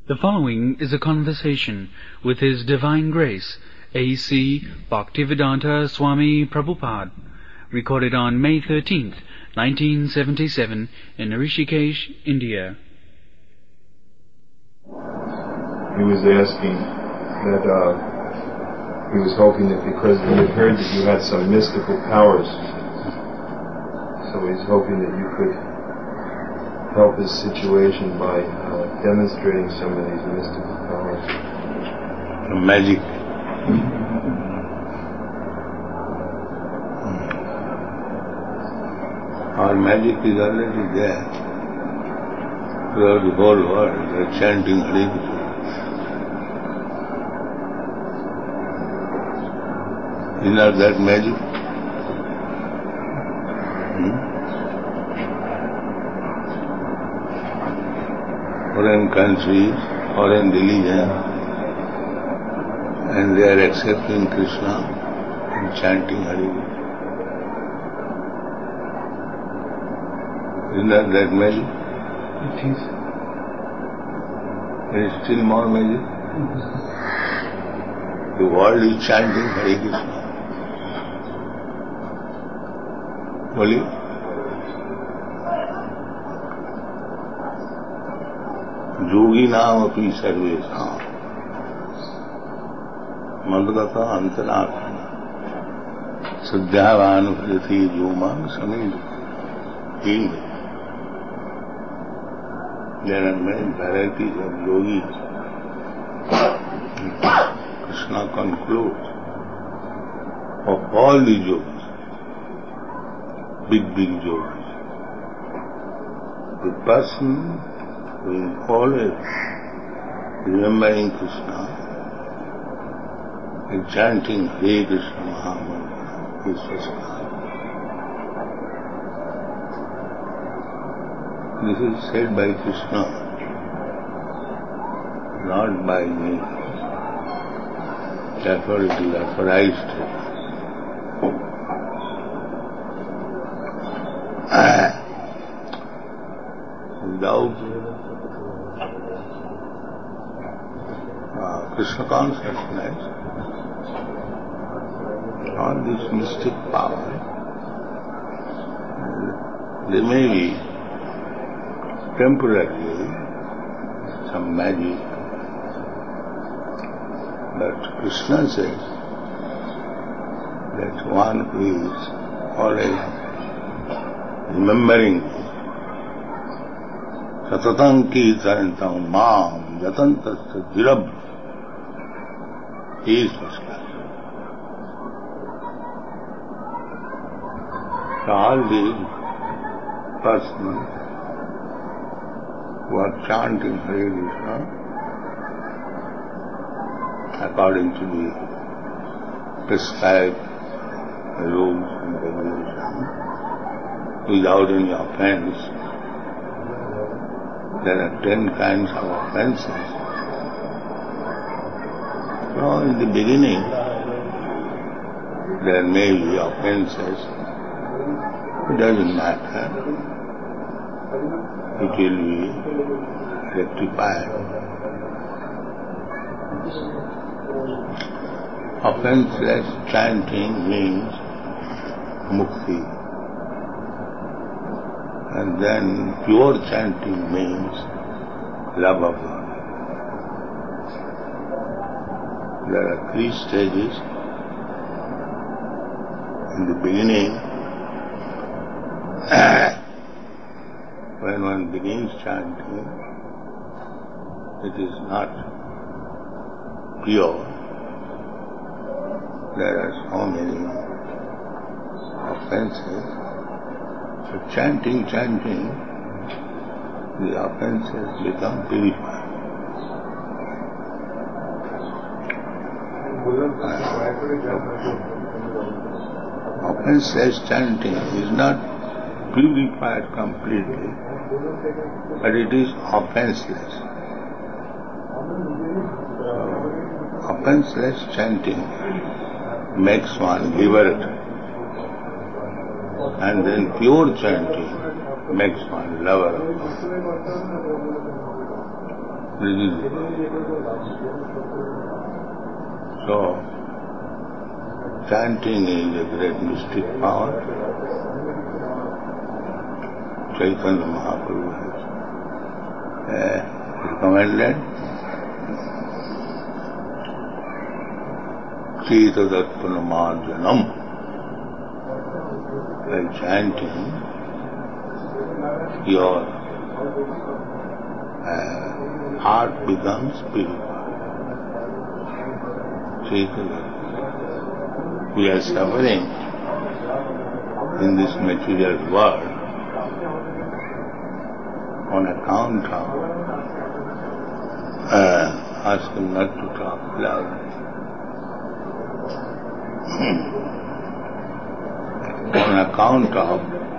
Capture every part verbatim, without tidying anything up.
The following is a conversation with His Divine Grace, A C Bhaktivedanta Swami Prabhupada, recorded on May thirteenth, nineteen seventy-seven, in Rishikesh, India. He was asking that uh, he was hoping that because he had heard that you had some mystical powers, so he's hoping that you could help his situation by uh, demonstrating some of these mystical powers. Magic. Our magic is already there. Throughout the whole world, they are chanting Hare Krishna. Is not that magic? Hmm? Foreign countries, foreign religion, and they are accepting Krishna and chanting Hare Krishna. Isn't that that magic? It is. There is still more magic. The world is chanting Hare Krishna. Boliye? योगी नाम अपनी सर्वेशा मदगता अंतरात्मा श्रद्धावान भजति जो मां Sameer. There are many varieties of yogis. Krishna concludes of all the yogis, big, big yogis, the person who is always remembering Krishna and chanting Hare Krishna Mahamantra is first class. This is said by Krishna, not by me. Therefore it is authorized. Without uh, Krishna consciousness, all this mystic power, they may be temporarily some magic, but Krishna says that one who is always remembering Satatam Kirtantam Mam Yatantasya Dirabh, he is first class. So all the persons who are chanting Hare Krishna according to the prescribed rules and regulations, without any offense. There are ten kinds of offenses. So in the beginning, there may be offenses. It doesn't matter. It will be rectified. Offenseless chanting means mukti. And then pure chanting means love of God. There are three stages. In the beginning, when one begins chanting, it is not pure. There are so many offenses. So chanting, chanting, the offenses become purified. Offenseless chanting is not purified completely, but it is offenseless. So, offenseless chanting makes one liberated. And then pure chanting makes one lover of God. So, chanting is a great mystic power. Chaitanya Mahaprabhu has uh, recommended. Cetadattanamarjanam. By chanting, your uh, heart becomes purified. We are suffering in this material world on account of uh, asking not to talk loud. On account of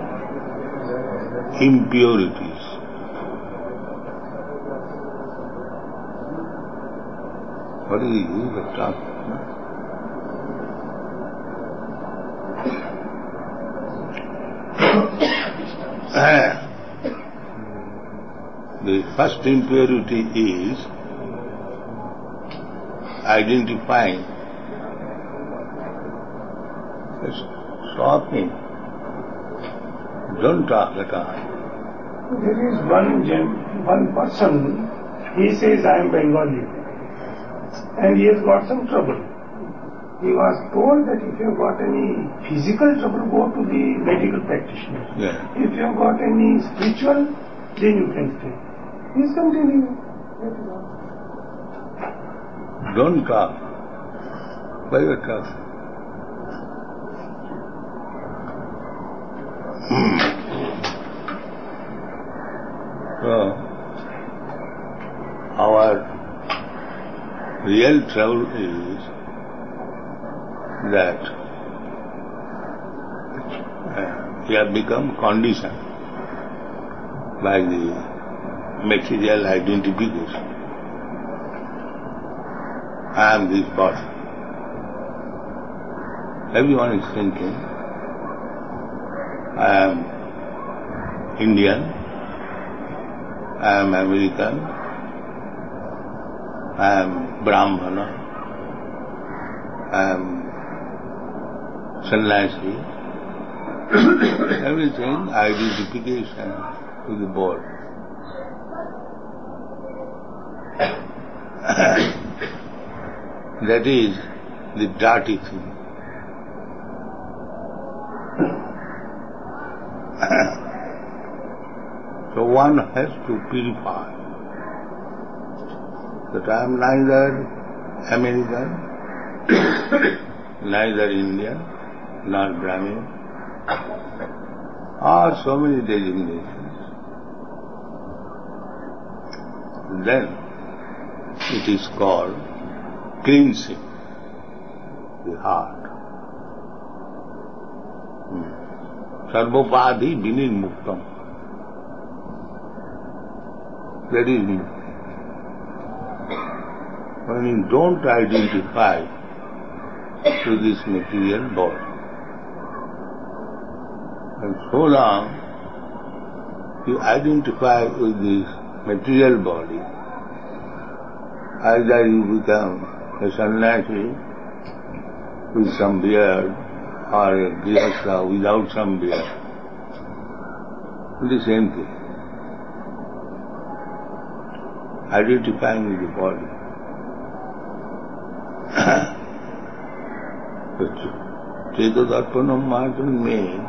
impurities. What is the use of talking? The first impurity is identifying. Stop me. Don't talk at all. There is one gen- one person, he says, I am Bengali, and he has got some trouble. He was told that if you have got any physical trouble, go to the medical practitioner. Yeah. If you have got any spiritual, then you can stay. He is continuing. Don't talk. Why you talk? So, our real trouble is that uh, we have become conditioned by the material identification. I am this body. Everyone is thinking, I am Indian, I am American, I am Brahmana, I am sannyasi. Everything identification to the body. That is the dirty thing. So one has to purify that I am neither American, neither Indian, nor Brahmin, or so many designations. Then it is called cleansing the heart. Sarvopadhi vinirmuktam. That is, when you don't identify to this material body, and so long you identify with this material body, either you become a sannyasi with some beard or a grihastha without some beard. The same thing. Identifying with the body. Cetadattvanam marjanam means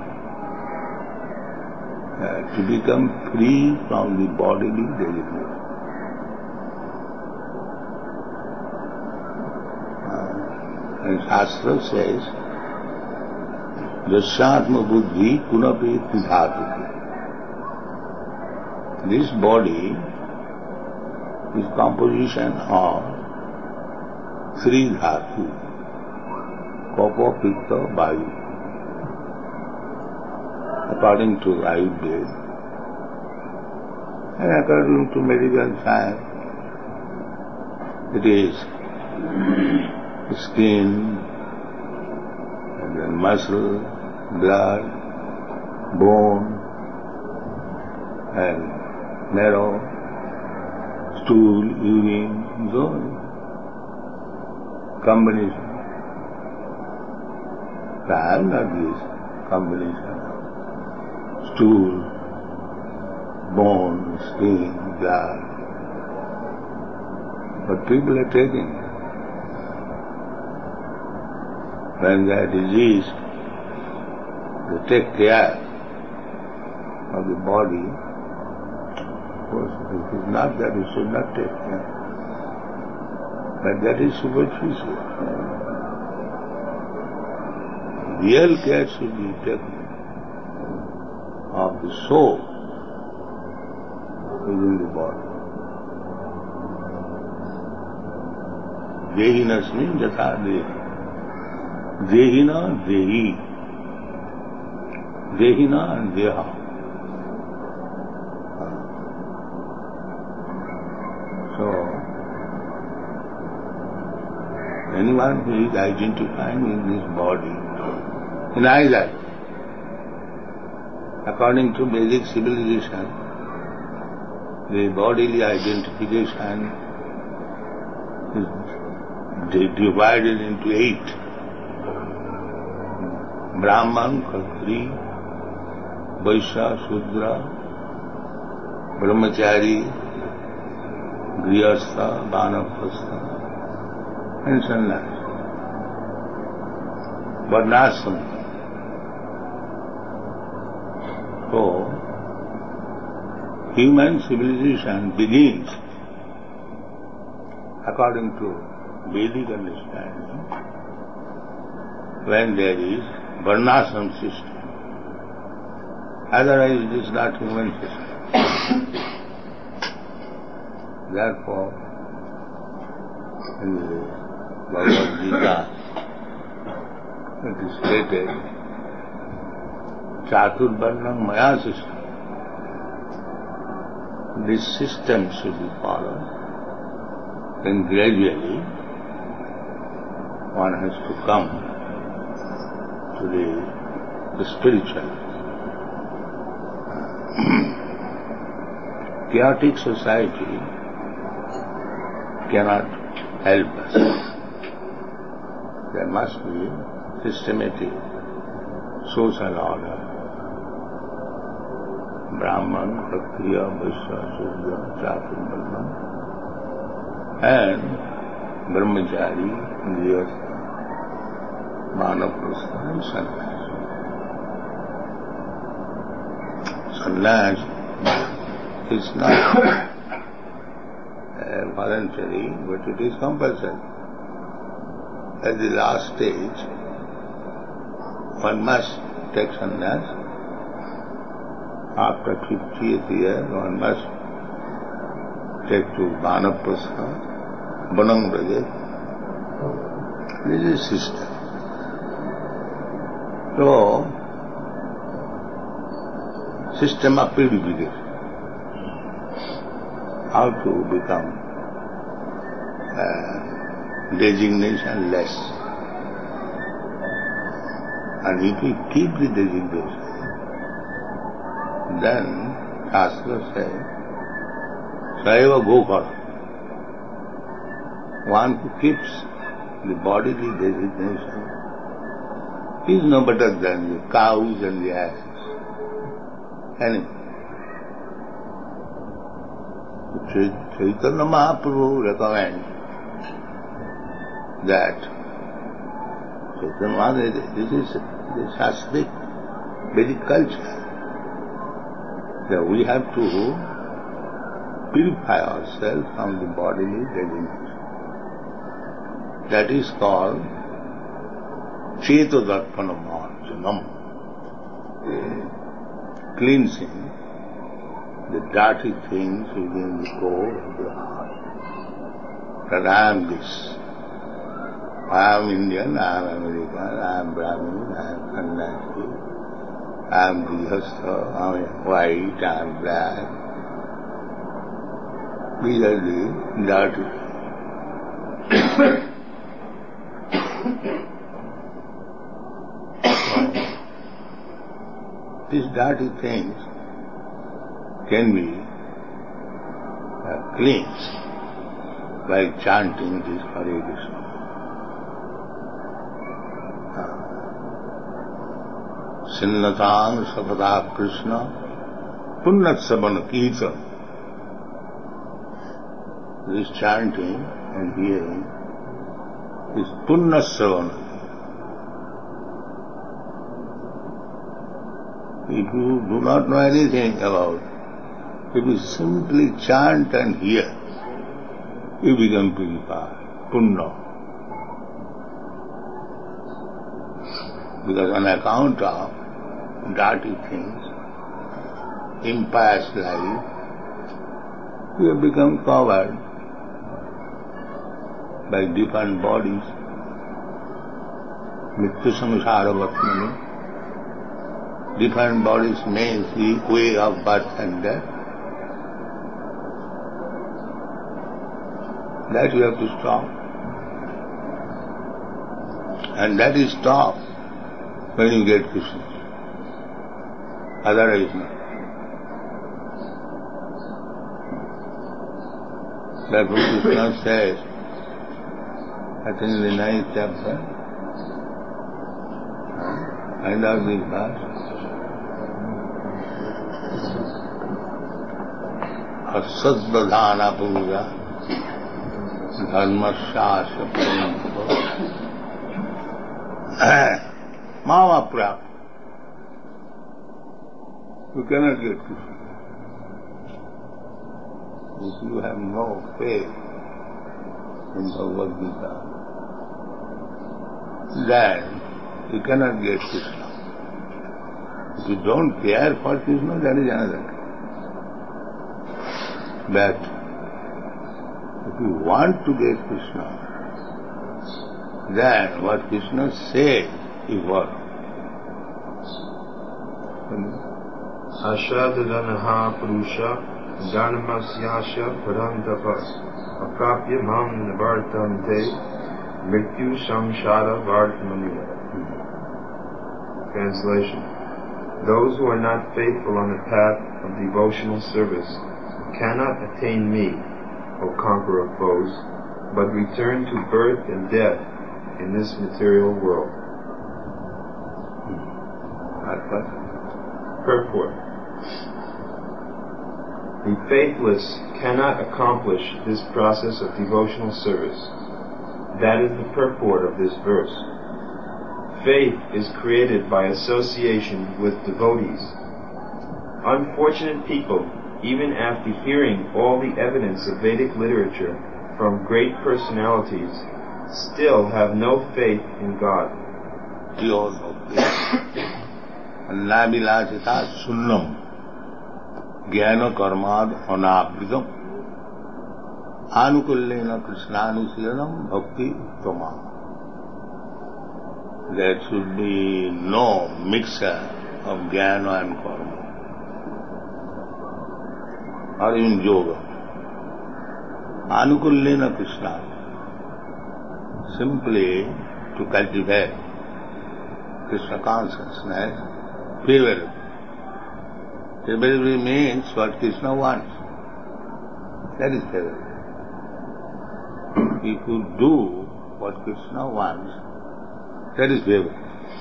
uh, to become free from the bodily designation. Uh, and Shastra says, Jasyatma buddhi kunapeti dhatu. This body is composition of three dhatu, Kapha, Pitta, Vayu. According to Ayurveda and according to medical science, it is skin, and then muscle, blood, bone, and marrow, stool, urine, so combination. I have not this combination of stool, bone, skin, blood. But people are taking. When they are diseased, they take care of the body. Of course, it is not that we should not take care, but that is superficial. Real care should be taken of the soul within the body. Dehinasmin jatha dehi. Dehina dehi. Dehina and deha. So, anyone who is identifying with this body, in either, according to Vedic civilization, the bodily identification is divided into eight. Brahman, Khatri, Vaishya, Shudra, Brahmachari, Grihastha, Vanaprastha, and Sannyasi. Varnashram. So, human civilization begins, according to Vedic understanding, when there is Varnashram system. Otherwise it is not human system. Therefore, in the Bhagavad Gita, it is stated, Chaturvarnam Maya system. This system should be followed. Then gradually one has to come to the, the spiritual. Chaotic society cannot help us. There must be systematic social order. Brahman, Kshatriya, Vaishya, Shudra, Chaturvarnam, and Brahmachari, Grihastha, Vanaprastha, and Sannyasi. Sannyasi is not uh, voluntary, but it is compulsory. At the last stage, one must take sannyas. After fiftieth year, one must take to Vanaprastha, Vanam Braja. This is system. So, system of purification. How to become uh, designation less. And if we keep the designation, then Shastra says, Saiva Gokar. One who keeps the bodily designation is no better than the cows and the asses. Anyway, Chaitanya Mahaprabhu recommends that Chaitanya Mahaprabhu, this is the Shastric Vedic culture, that we have to purify ourselves from the bodily designation. That is called Chetodarpana Marjanam, cleansing the dirty things within the core of the heart. That I am this. I am Indian, I am American, I am Brahmin, I am Sannyasi, I am Grihastha, I am white, I am black. These are the dirty things. These dirty things can be uh, cleans by chanting this Hare Krishna. Sinnatang Sapada Krishna Punnatsavan Kirtan. This chanting and hearing is Punnasavana. If you do not know anything about, if you simply chant and hear, you become purified, Punna. Because on account of dirty things, impious life, we have become covered by different bodies. Mrityu samsara vatmani. Different bodies means the way of birth and death. That you have to stop. And that is stopped when you get Krishna. Otherwise not. Therefore Krishna says, I think in the ninth chapter, end of this verse, Asadvadhana puja dharmasyasya parampo mama prap. You cannot get Krishna if you have no faith in Bhagavad Gita. Then you cannot get Krishna. If you don't care for Krishna, that is another thing. But if you want to get Krishna, then what Krishna says is what? Ashadadanaha Purusha Dharmasyasya Parantapas Aprapya Mam Nivartam Te Mrityu Samsara Vartmani. Translation. Those who are not faithful on the path of devotional service cannot attain me, O conqueror of foes, but return to birth and death in this material world. Purport. The faithless cannot accomplish this process of devotional service. That is the purport of this verse. Faith is created by association with devotees. Unfortunate people, even after hearing all the evidence of Vedic literature from great personalities, still have no faith in God. Pure no faith. Nabilasita sunnam jnana karmad anavridam anukullena krishnanusyanam bhakti uttama. There should be no mixture of jnana and karma, or even yoga. Anukullena Krishna, simply to cultivate Krishna consciousness, favorable. Favorable means what Krishna wants. That is favorable. If you do what Krishna wants, that is favorable.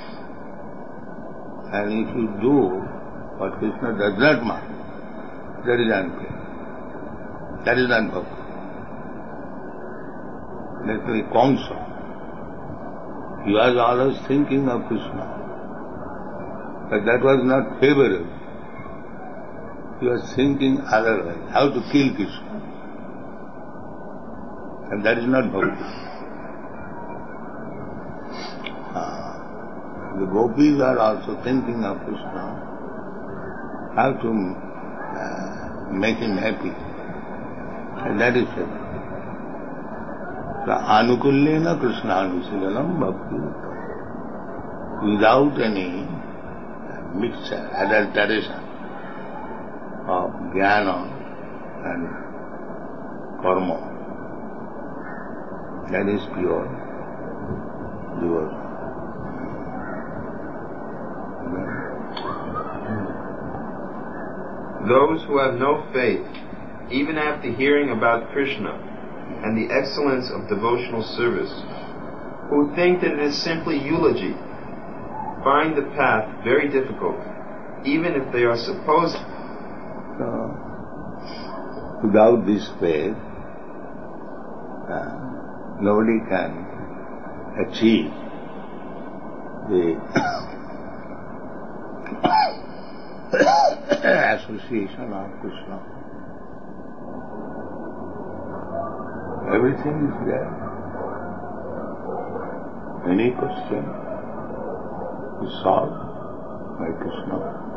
And if you do what Krishna does not want, that is unfair. That is unpopular. That's like Kamsa. He was always thinking of Krishna. But that was not favorable. He was thinking otherwise, how to kill Krishna. And that is not bhakti. Ah. The gopis are also thinking of Krishna, how to uh, make him happy. And that is it. So, anukullena Krishna anusigalam bhakti. Without any mixture, adulteration of jnana and karma. That is pure devotion. Those who have no faith even after hearing about Krishna and the excellence of devotional service, who think that it is simply eulogy, find the path very difficult, even if they are supposed. So, without this faith, uh, nobody can achieve the association of Krishna. Everything is there. Any question is solved by Krishna.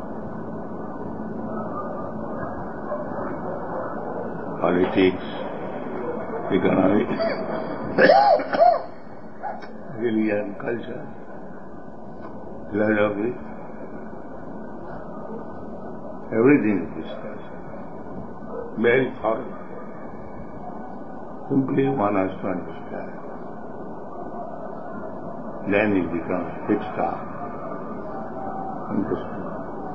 Politics, economic, religion, culture, philosophy, everything is discussed. Very thorough. Simply one has to understand. Then it becomes fixed up. Understood.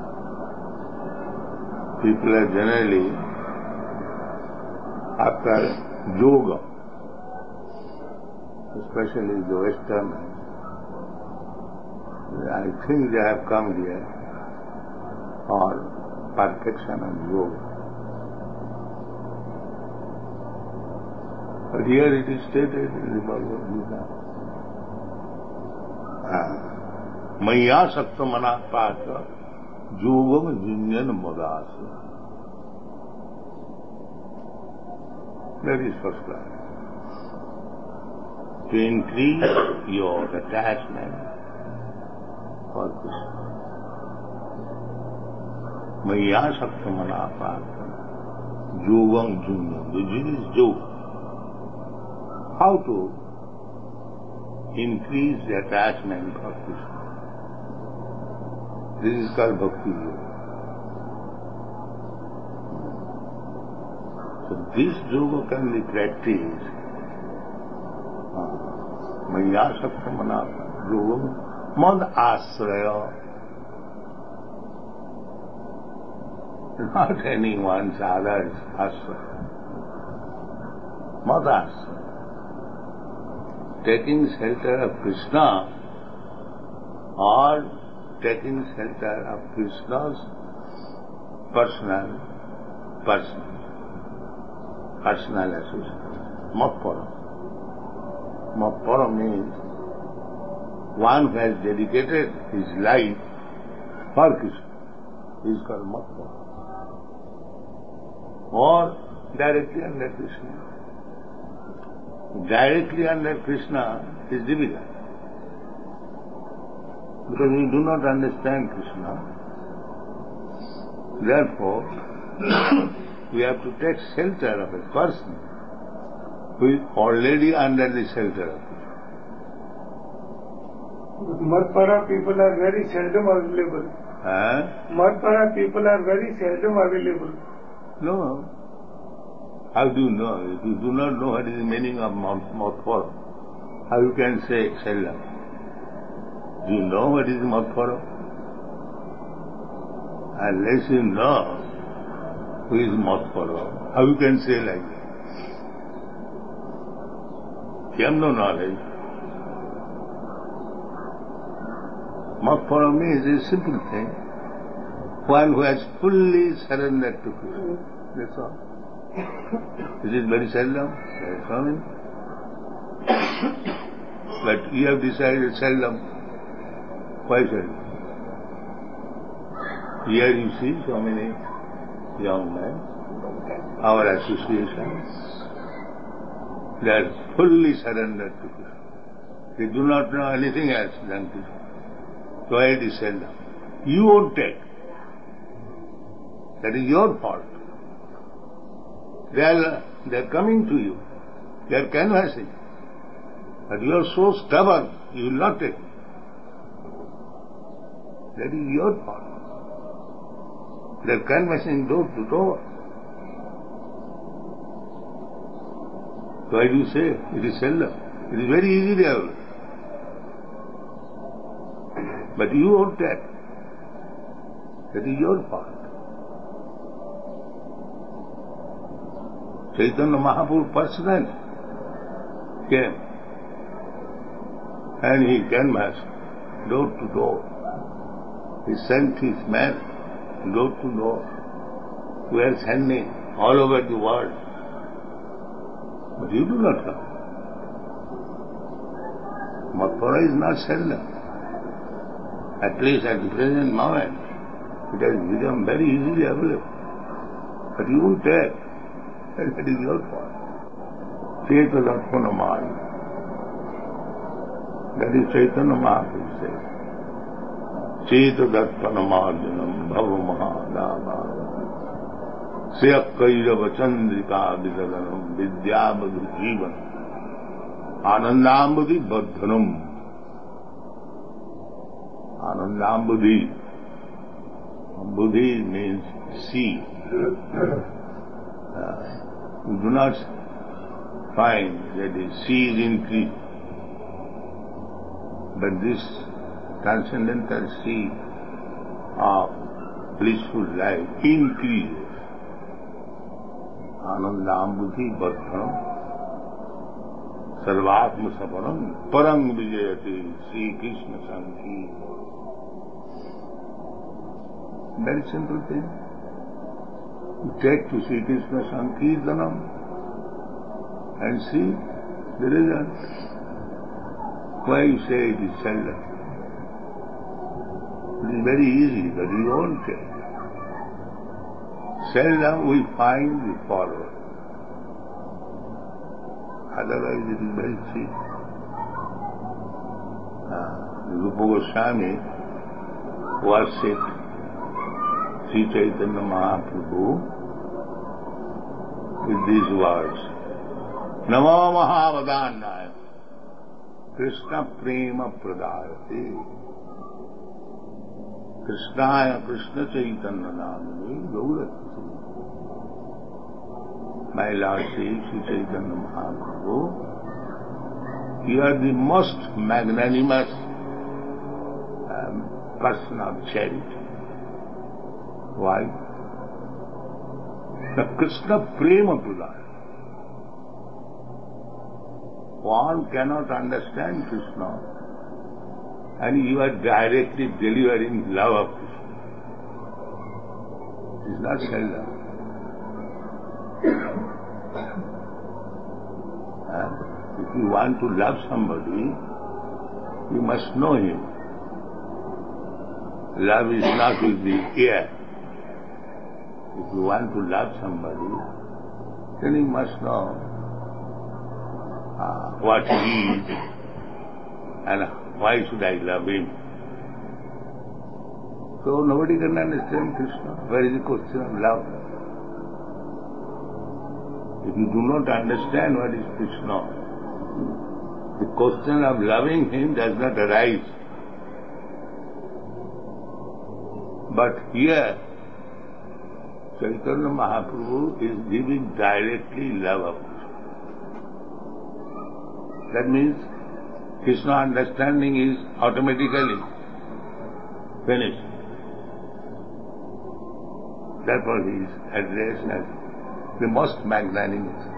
People are generally after yoga, especially the Westerners, I think they have come here for perfection of yoga. But here it is stated in the Bhagavad Gita. Maya sakta manapata yogam junyan madasa. That is first class. To increase your attachment for Krishna. Maya sakta manapata yogam junyan. The jig is yoga. How to increase the attachment of Krishna. This is called Bhakti Yoga. So this yoga can be practiced. Maya sakta manapa yoga mad asraya. Not anyone's other's asraya. Mad asraya. Taking shelter of Krishna or taking shelter of Krishna's personal, personal, personal association. Matpara. Matpara means one who has dedicated his life for Krishna. He is called Matpara. Or directly under Krishna. Directly under Krishna is difficult. Because we do not understand Krishna. Therefore, we have to take shelter of a person who is already under the shelter of Krishna. Madpara people are very seldom available. Huh? Madpara people are very seldom available. No. How do you know? If you do not know what is the meaning of Madpara, how you can say seldom? Do you know what is Madpara? Unless you know who is Madpara, how you can say like that? You have no knowledge. Madpara means a simple thing. One who has fully surrendered to Krishna. That's all. This is very seldom, very common. But you have decided seldom. Why seldom? Here you see so many young men, our associations, they are fully surrendered to Krishna. They do not know anything else than Krishna. So it is seldom. You won't take. That is your fault. They are, they are coming to you. They are canvassing. But you are so stubborn, you will not take. That is your fault. They are canvassing door to door. Why do you say it is seldom? It is very easy there. But you won't take. That is your fault. Chaitanya Mahaprabhu personally came and he canvassed door to door. He sent his men door to door. We are sending all over the world. But you do not come. Mathura is not seldom. At least at the present moment, it has become very easily available. But you won't take. And that is your fault. Cheta Darpanamaya. That is Chaitanya Mahaprabhu says. Cheta Darpanamadyanam Bhava Mahadava Seyakairava Chandrika Vidaganam Vidyabadhu Jivan Anandambudhi Baddhanam. Anandambudhi. Buddhi means sea. Uh, you do not find that the sea is increased, but this transcendental sea of blissful life increases. Anandambudhi Baddhanam Sarvatma Sapanam Parang Vijayati Sri Krishna Sankirtanam. Very simple thing. You take to Sri Krishna Sankirtanam and see the result. Why you say it is seldom? It is very easy, but you won't take. Seldom we find the follower. Otherwise it is very cheap. Uh, Rupa Goswami worshipped Sri Chaitanya Mahaprabhu with these words. Namo Mahavadannaya Krishna Prema Pradayate Krishnaya Krishna Chaitanya Namini Gaurati. My Lord says, Sri Chaitanya Mahaprabhu, you are the most magnanimous um, person of charity. Why? The Krishna Prema Pradaya. One cannot understand Krishna, and you are directly delivering love of Krishna. It is not seldom. If you want to love somebody, you must know him. Love is not with the ear. If you want to love somebody, then you must know uh, what he is and why should I love him. So nobody can understand Krishna. Where is the question of love? If you do not understand what is Krishna, the question of loving him does not arise. But here, Chaitanya Mahaprabhu is giving directly love of Krishna. That means Krishna understanding is automatically finished. Therefore he is addressed as the most magnanimous.